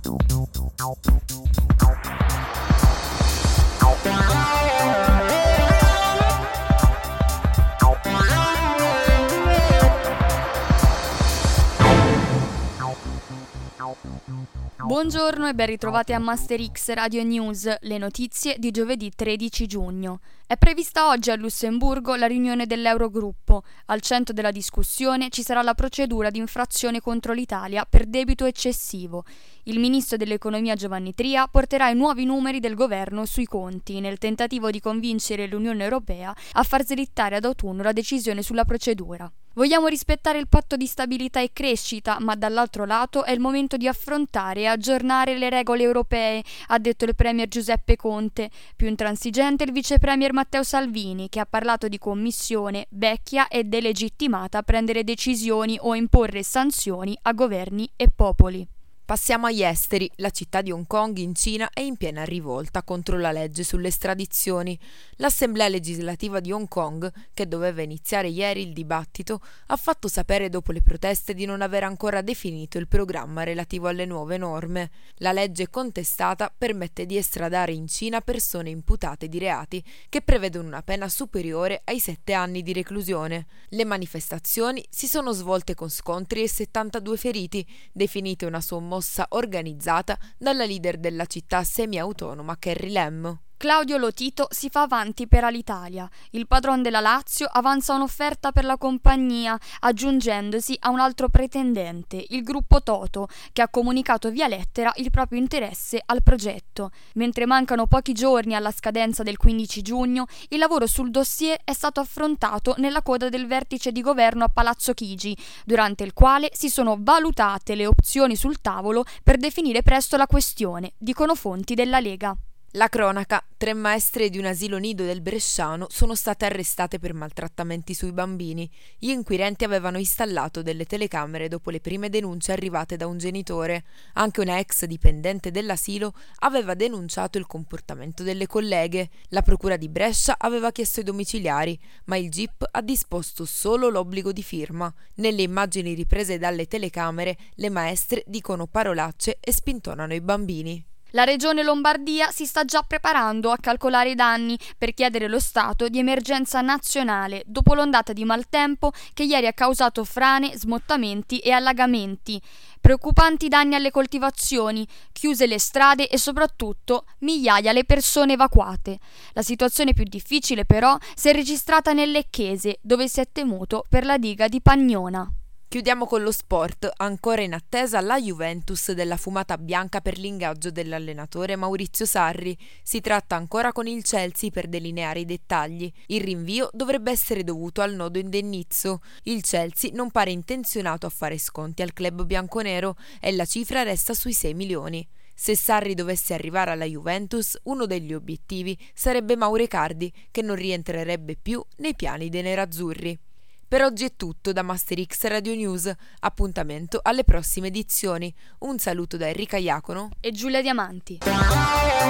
Buongiorno e ben ritrovati a Master X Radio News, le notizie di giovedì 13 giugno. È prevista oggi a Lussemburgo la riunione dell'Eurogruppo. Al centro della discussione ci sarà la procedura di infrazione contro l'Italia per debito eccessivo. Il ministro dell'economia Giovanni Tria porterà i nuovi numeri del governo sui conti nel tentativo di convincere l'Unione Europea a far slittare ad autunno la decisione sulla procedura. Vogliamo rispettare il patto di stabilità e crescita, ma dall'altro lato è il momento di affrontare e aggiornare le regole europee, ha detto il premier Giuseppe Conte. Più intransigente il vice premier Matteo Salvini, che ha parlato di commissione vecchia e delegittimata a prendere decisioni o imporre sanzioni a governi e popoli. Passiamo agli esteri. La città di Hong Kong in Cina è in piena rivolta contro la legge sulle estradizioni. L'Assemblea legislativa di Hong Kong, che doveva iniziare ieri il dibattito, ha fatto sapere dopo le proteste di non aver ancora definito il programma relativo alle nuove norme. La legge contestata permette di estradare in Cina persone imputate di reati che prevedono una pena superiore ai 7 anni di reclusione. Le manifestazioni si sono svolte con scontri e 72 feriti, definite una sommossa organizzata dalla leader della città semi-autonoma Carrie Lam. Claudio Lotito si fa avanti per Alitalia. Il padron della Lazio avanza un'offerta per la compagnia, aggiungendosi a un altro pretendente, il gruppo Toto, che ha comunicato via lettera il proprio interesse al progetto. Mentre mancano pochi giorni alla scadenza del 15 giugno, il lavoro sul dossier è stato affrontato nella coda del vertice di governo a Palazzo Chigi, durante il quale si sono valutate le opzioni sul tavolo per definire presto la questione, dicono fonti della Lega. La cronaca: 3 maestre di un asilo nido del Bresciano sono state arrestate per maltrattamenti sui bambini. Gli inquirenti avevano installato delle telecamere dopo le prime denunce arrivate da un genitore. Anche una ex dipendente dell'asilo aveva denunciato il comportamento delle colleghe. La procura di Brescia aveva chiesto i domiciliari, ma il GIP ha disposto solo l'obbligo di firma. Nelle immagini riprese dalle telecamere, le maestre dicono parolacce e spintonano i bambini. La regione Lombardia si sta già preparando a calcolare i danni per chiedere lo stato di emergenza nazionale dopo l'ondata di maltempo che ieri ha causato frane, smottamenti e allagamenti. Preoccupanti danni alle coltivazioni, chiuse le strade e soprattutto migliaia le persone evacuate. La situazione più difficile però si è registrata nel Lecchese, dove si è temuto per la diga di Pagnona. Chiudiamo con lo sport. Ancora in attesa la Juventus della fumata bianca per l'ingaggio dell'allenatore Maurizio Sarri. Si tratta ancora con il Chelsea per delineare i dettagli. Il rinvio dovrebbe essere dovuto al nodo indennizzo. Il Chelsea non pare intenzionato a fare sconti al club bianconero e la cifra resta sui 6 milioni. Se Sarri dovesse arrivare alla Juventus, uno degli obiettivi sarebbe Mauro Icardi, che non rientrerebbe più nei piani dei nerazzurri. Per oggi è tutto da Master X Radio News. Appuntamento alle prossime edizioni. Un saluto da Enrica Iacono e Giulia Diamanti.